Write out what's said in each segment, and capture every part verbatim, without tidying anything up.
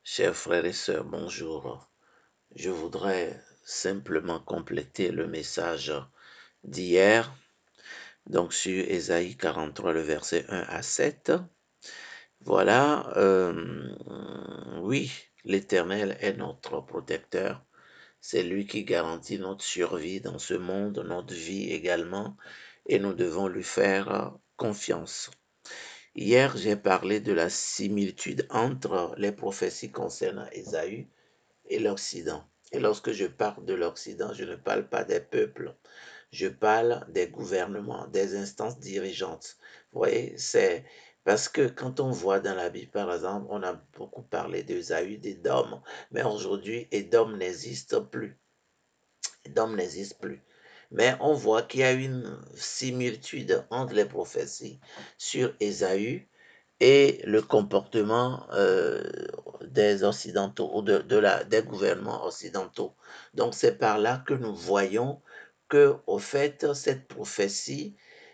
Chers frères et sœurs, bonjour. Je voudrais simplement compléter le message d'hier, donc sur Ésaïe quarante-trois, le verset un à sept. Voilà, euh, oui, l'Éternel est notre protecteur. C'est lui qui garantit notre survie dans ce monde, notre vie également, et nous devons lui faire confiance. Hier, j'ai parlé de la similitude entre les prophéties concernant Ésaü et l'Occident. Et lorsque je parle de l'Occident, je ne parle pas des peuples, je parle des gouvernements, des instances dirigeantes. Vous voyez, c'est parce que quand on voit dans la Bible, par exemple, on a beaucoup parlé d'Ésaü, d'Édom, mais aujourd'hui, Édom n'existe plus. Édom n'existe plus. Mais on voit qu'il y a une similitude entre les prophéties sur Ésaü et le comportement euh, des occidentaux ou de, de la, des gouvernements occidentaux. Donc c'est par là que nous voyons que, au fait, cette prophétie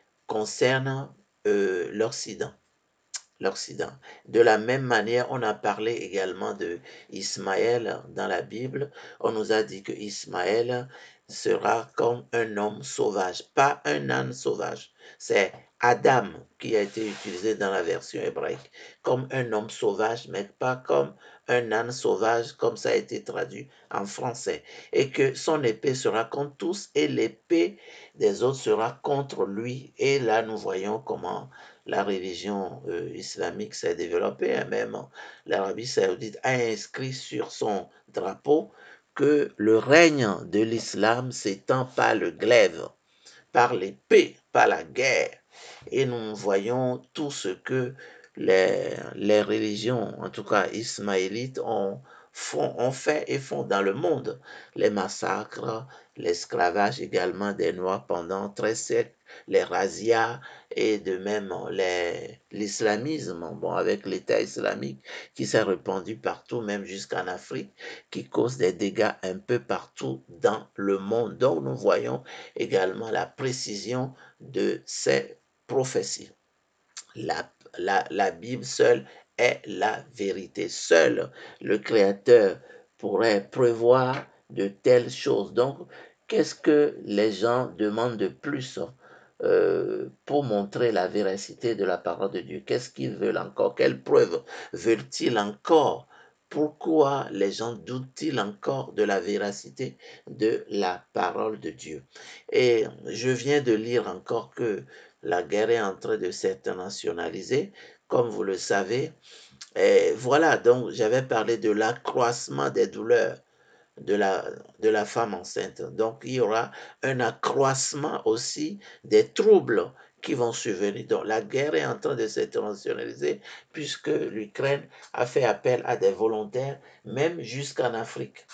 concerne euh, l'Occident. L'Occident. De la même manière, on a parlé également de Ismaël dans la Bible. On nous a dit que Ismaël sera comme un homme sauvage, pas un âne sauvage. C'est Adam qui a été utilisé dans la version hébraïque comme un homme sauvage, mais pas comme un âne sauvage, comme ça a été traduit en français. Et que son épée sera contre tous et l'épée des autres sera contre lui. Et là, nous voyons comment la religion euh, islamique s'est développée. Hein, même l'Arabie saoudite a inscrit sur son drapeau que le règne de l'islam s'étend par le glaive, par l'épée, par la guerre. Et nous voyons tout ce que les, les religions, en tout cas ismaélites, ont, font, ont fait et font dans le monde. Les massacres, l'esclavage également des Noirs pendant treize siècles, les razzias et de même les, l'islamisme, bon, avec l'État islamique qui s'est répandu partout, même jusqu'en Afrique, qui cause des dégâts un peu partout dans le monde. Donc nous voyons également la précision de ces prophéties. La, la, la Bible seule est la vérité. Seul le Créateur pourrait prévoir de telles choses. Donc, qu'est-ce que les gens demandent de plus euh, pour montrer la véracité de la parole de Dieu? Qu'est-ce qu'ils veulent encore? Quelles preuves veulent-ils encore? Pourquoi les gens doutent-ils encore de la véracité de la parole de Dieu? Et je viens de lire encore que la guerre est en train de s'internationaliser, comme vous le savez. Et voilà, donc j'avais parlé de l'accroissement des douleurs de la, de la femme enceinte. Donc il y aura un accroissement aussi des troubles qui vont survenir. Donc la guerre est en train de s'internationaliser puisque l'Ukraine a fait appel à des volontaires, même jusqu'en Afrique.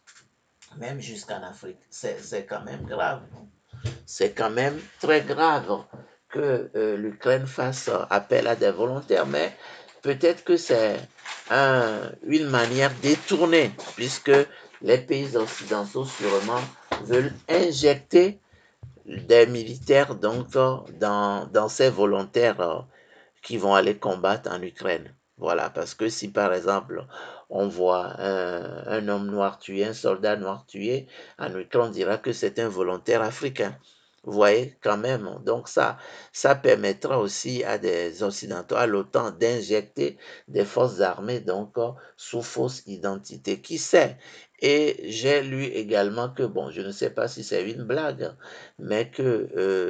Même jusqu'en Afrique. C'est, c'est quand même grave. C'est quand même très grave que euh, l'Ukraine fasse appel à des volontaires, mais peut-être que c'est un, une manière détournée, puisque les pays occidentaux sûrement veulent injecter des militaires donc dans, dans ces volontaires qui vont aller combattre en Ukraine. Voilà, parce que si par exemple on voit un, un homme noir tuer, un soldat noir tué, en Ukraine, on dira que c'est un volontaire africain. Vous voyez, quand même. Donc ça, ça permettra aussi à des Occidentaux, à l'OTAN, d'injecter des forces armées donc sous fausse identité. Qui sait? Et j'ai lu également que, bon, je ne sais pas si c'est une blague, mais que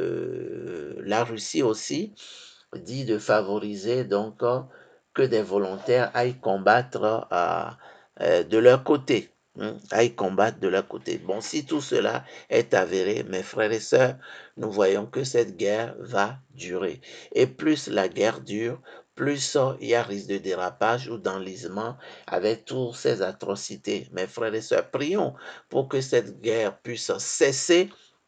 euh, la Russie aussi dit de favoriser donc euh, que des volontaires aillent combattre euh, euh, de leur côté. Hein, aillent combattre de leur côté. Bon, si tout cela est avéré, mes frères et sœurs, nous voyons que cette guerre va durer. Et plus la guerre dure, plus euh, il y a risque de dérapage ou d'enlisement avec toutes ces atrocités. Mes frères et sœurs, prions pour que cette guerre puisse cesser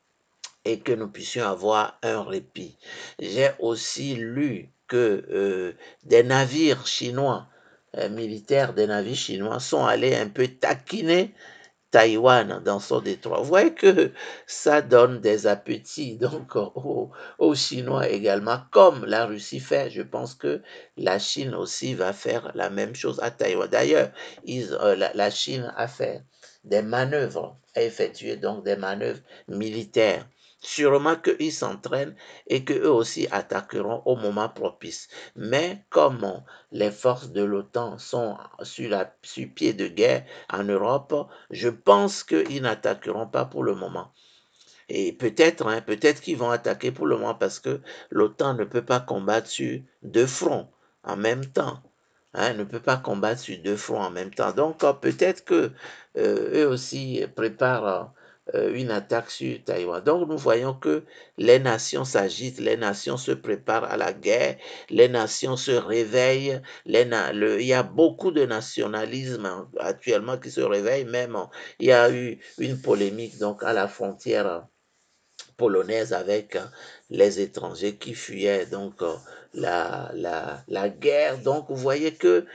et que nous puissions avoir un répit. J'ai aussi lu que euh, des navires chinois, euh, militaires, des navires chinois sont allés un peu taquiner Taïwan dans son détroit. Vous voyez que ça donne des appétits donc aux, aux Chinois également, comme la Russie fait. Je pense que la Chine aussi va faire la même chose à Taïwan. D'ailleurs, ils, euh, la, la Chine a fait des manœuvres, a effectué donc des manœuvres militaires. Sûrement qu'ils s'entraînent et qu'eux aussi attaqueront au moment propice. Mais comme les forces de l'OTAN sont sur, la, sur pied de guerre en Europe, je pense qu'ils n'attaqueront pas pour le moment. Et peut-être, hein, peut-être qu'ils vont attaquer pour le moment parce que l'OTAN ne peut pas combattre sur deux fronts en même temps. Hein, ne peut pas combattre sur deux fronts en même temps. Donc euh, peut-être que euh, eux aussi préparent euh, une attaque sur Taïwan. Donc nous voyons que les nations s'agitent, les nations se préparent à la guerre, les nations se réveillent. Les na- le- il y a beaucoup de nationalisme hein, actuellement qui se réveille. Même hein, il y a eu une polémique donc à la frontière polonaise avec euh, les étrangers qui fuyaient donc euh, la, la, la guerre. Donc vous voyez que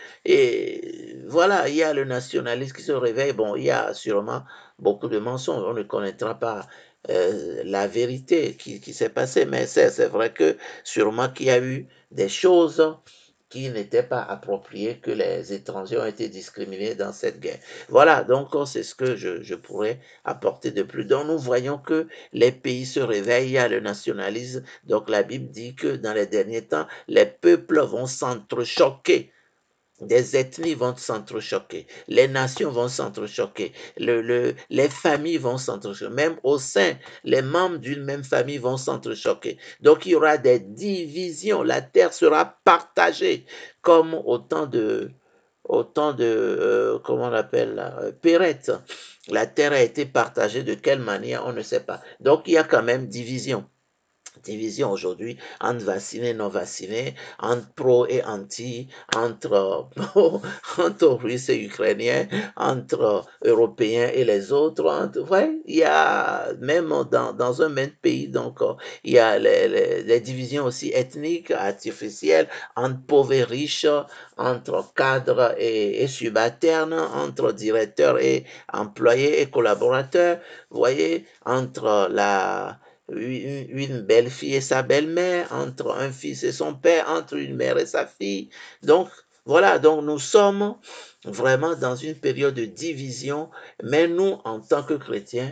et voilà, il y a le nationalisme qui se réveille. Bon, il y a sûrement beaucoup de mensonges. On ne connaîtra pas euh, la vérité qui, qui s'est passée, mais c'est, c'est vrai que sûrement qu'il y a eu des choses qui n'étaient pas appropriées, que les étrangers ont été discriminés dans cette guerre. Voilà, donc c'est ce que je, je pourrais apporter de plus. Donc nous voyons que les pays se réveillent, il y a le nationalisme. Donc la Bible dit que dans les derniers temps, les peuples vont s'entrechoquer. Des ethnies vont s'entrechoquer, les nations vont s'entrechoquer, le, le, les familles vont s'entrechoquer, même au sein, les membres d'une même famille vont s'entrechoquer. Donc il y aura des divisions, la terre sera partagée, comme au temps de, au temps de euh, comment on appelle, là, euh, Pérette. La terre a été partagée de quelle manière, on ne sait pas. Donc il y a quand même division division aujourd'hui entre vaccinés et non vaccinés, entre pro et anti, entre, entre Russes et Ukrainiens, entre Européens et les autres. Entre, ouais, il y a même dans, dans un même pays, donc il y a les, les, les divisions aussi ethniques, artificielles, entre pauvres et riches, entre cadres et, et subalternes, entre directeurs et employés et collaborateurs, vous voyez, entre la une, une belle-fille et sa belle-mère, entre un fils et son père, entre une mère et sa fille. Donc, voilà, donc nous sommes vraiment dans une période de division, mais nous, en tant que chrétiens,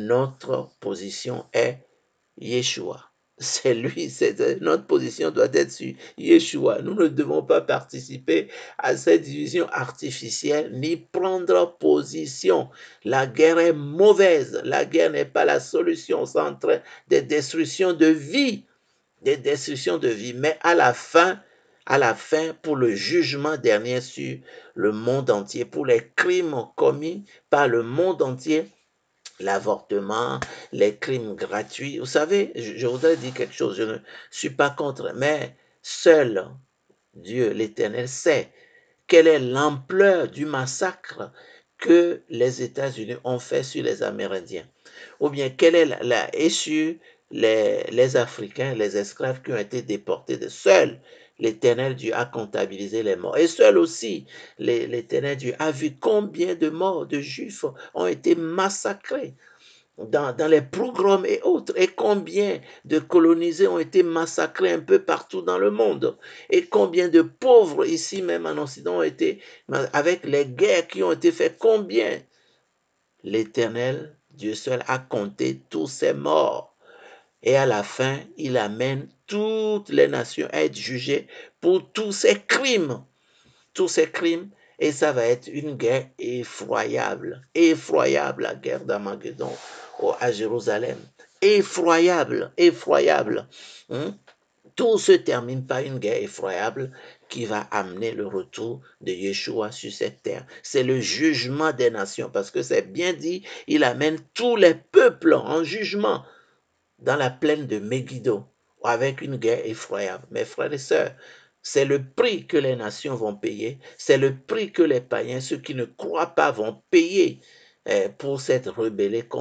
notre position est Yeshua. C'est lui, c'est, notre position doit être sur Yeshua. Nous ne devons pas participer à cette division artificielle ni prendre position. La guerre est mauvaise. La guerre n'est pas la solution. C'est en train des destructions de vie, des destructions de vie. Mais à la fin, à la fin, pour le jugement dernier sur le monde entier, pour les crimes commis par le monde entier, l'avortement, les crimes gratuits. Vous savez, je, je voudrais dire quelque chose, je ne suis pas contre, mais seul Dieu, l'Éternel, sait quelle est l'ampleur du massacre que les États-Unis ont fait sur les Amérindiens. Ou bien quelle est la, la et sur les, les Africains, les esclaves qui ont été déportés de seuls. L'Éternel Dieu a comptabilisé les morts. Et seul aussi, l'Éternel Dieu a vu combien de morts de Juifs ont été massacrés dans, dans les programmes et autres, et combien de colonisés ont été massacrés un peu partout dans le monde, et combien de pauvres ici même en Occident ont été, avec les guerres qui ont été faites, combien l'Éternel, Dieu seul, a compté tous ces morts. Et à la fin, il amène toutes les nations à être jugées pour tous ces crimes tous ces crimes et ça va être une guerre effroyable, effroyable la guerre d'Armageddon à Jérusalem, effroyable, effroyable. Hein? Tout se termine par une guerre effroyable qui va amener le retour de Yeshua sur cette terre. C'est le jugement des nations parce que c'est bien dit, il amène tous les peuples en jugement dans la plaine de Megiddo avec une guerre effroyable. Mes frères et sœurs, c'est le prix que les nations vont payer, c'est le prix que les païens, ceux qui ne croient pas, vont payer eh, pour s'être rebellés contre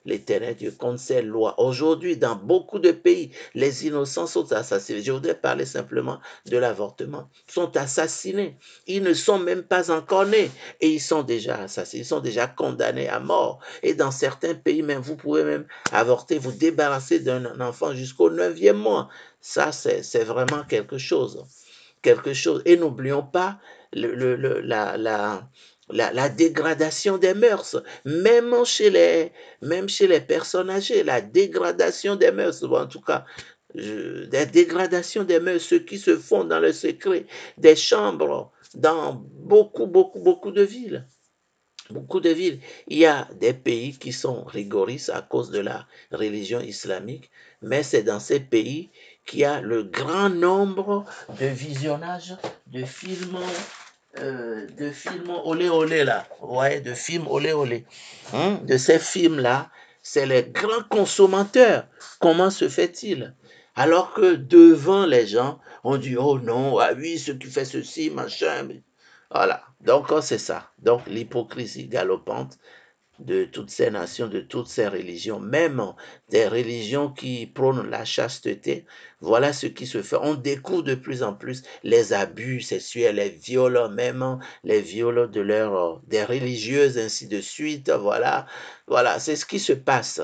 l'Éternel Dieu compte ses lois. Aujourd'hui, dans beaucoup de pays, les innocents sont assassinés. Je voudrais parler simplement de l'avortement. Ils sont assassinés. Ils ne sont même pas encore nés et ils sont déjà assassinés. Ils sont déjà condamnés à mort. Et dans certains pays, même, vous pouvez même avorter, vous débarrasser d'un enfant jusqu'au neuvième mois. Ça, c'est vraiment quelque chose. Quelque chose. Et n'oublions pas le, le, le, la, la, la, la dégradation des mœurs, même chez les, même chez les personnes âgées, la dégradation des mœurs, ou en tout cas, je, la dégradation des mœurs, ceux qui se font dans le secret des chambres, dans beaucoup, beaucoup, beaucoup de villes. Beaucoup de villes. Il y a des pays qui sont rigoristes à cause de la religion islamique, mais c'est dans ces pays qu'il y a le grand nombre de visionnages de films, euh, de films olé olé là, ouais, de films olé olé. Hein? De ces films-là, c'est les grands consommateurs. Comment se fait-il? Alors que devant les gens, on dit, oh non, ah oui, ce qui fait ceci, machin. Voilà, donc c'est ça. Donc l'hypocrisie galopante de toutes ces nations, de toutes ces religions, même des religions qui prônent la chasteté, voilà ce qui se fait. On découvre de plus en plus les abus sexuels, les viols, même les viols de leurs, des religieuses, ainsi de suite. Voilà, voilà, c'est ce qui se passe.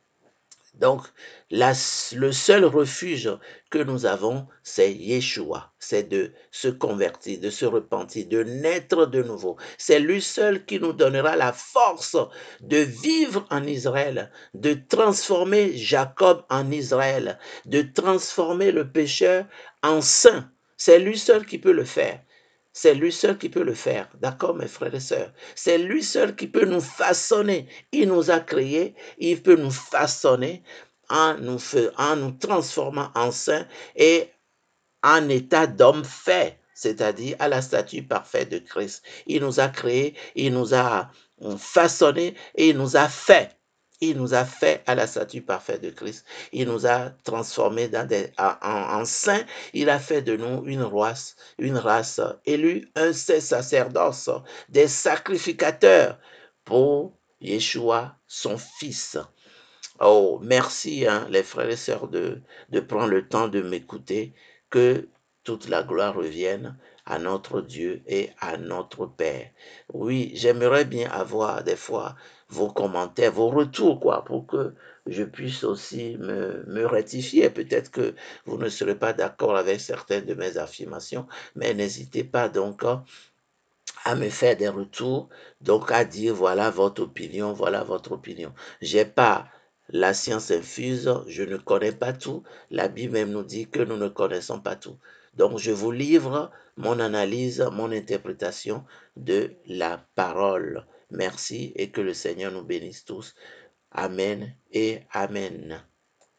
Donc, la- le seul refuge que nous avons, c'est Yeshua. C'est de se convertir, de se repentir, de naître de nouveau. C'est lui seul qui nous donnera la force de vivre en Israël, de transformer Jacob en Israël, de transformer le pécheur en saint. C'est lui seul qui peut le faire. C'est lui seul qui peut le faire. D'accord, mes frères et sœurs? C'est lui seul qui peut nous façonner. Il nous a créés, il peut nous façonner en nous, fait, en nous transformant en saints et en état d'homme fait, c'est-à-dire à la statue parfaite de Christ. Il nous a créés, il nous a façonnés et il nous a fait. Il nous a fait à la statue parfaite de Christ. Il nous a transformés dans des, en, en saints. Il a fait de nous une race, une race élue, un sacerdoce, des sacrificateurs pour Yeshua, son Fils. Oh, merci, hein, les frères et sœurs, de, de prendre le temps de m'écouter. Que toute la gloire revienne à notre Dieu et à notre Père. Oui, j'aimerais bien avoir des fois vos commentaires, vos retours, quoi, pour que je puisse aussi me, me rectifier. Peut-être que vous ne serez pas d'accord avec certaines de mes affirmations, mais n'hésitez pas donc à me faire des retours, donc à dire voilà votre opinion, voilà votre opinion. J'ai pas la science infuse, je ne connais pas tout. La Bible même nous dit que nous ne connaissons pas tout. Donc je vous livre mon analyse, mon interprétation de la parole. Merci et que le Seigneur nous bénisse tous. Amen et Amen.